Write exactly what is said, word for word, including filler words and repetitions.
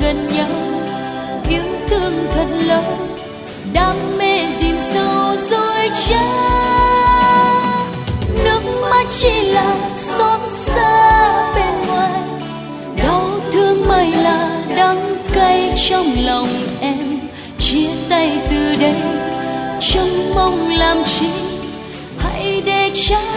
gần nhau, yêu thương thật lâu, đam mê dìm sâu dối trá. Nước mắt chỉ là xót xa bên ngoài, đau thương mới là đắng cay trong lòng em. Chia tay từ đây, trông mong làm chi, hãy để trái